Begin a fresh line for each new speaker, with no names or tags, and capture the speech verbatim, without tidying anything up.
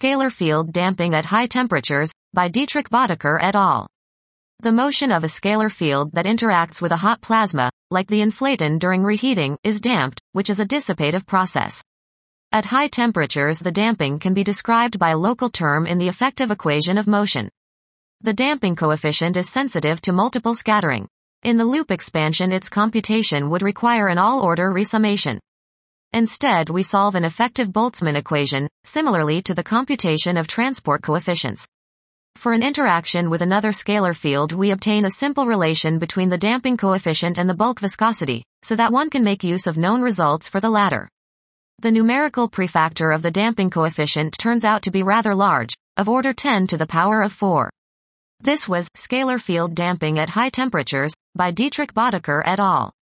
scalar field damping at high temperatures, by Dietrich Boddicker et al. The motion of a scalar field that interacts with a hot plasma, like the inflaton during reheating, is damped, which is a dissipative process. At high temperatures, the damping can be described by a local term in the effective equation of motion. The damping coefficient is sensitive to multiple scattering. In the loop expansion, its computation would require an all-order resummation. Instead, we solve an effective Boltzmann equation, similarly to the computation of transport coefficients. For an interaction with another scalar field, we obtain a simple relation between the damping coefficient and the bulk viscosity, so that one can make use of known results for the latter. The numerical prefactor of the damping coefficient turns out to be rather large, of order ten to the power of four. This was Scalar Field Damping at High Temperatures, by Dietrich Boddicker et al.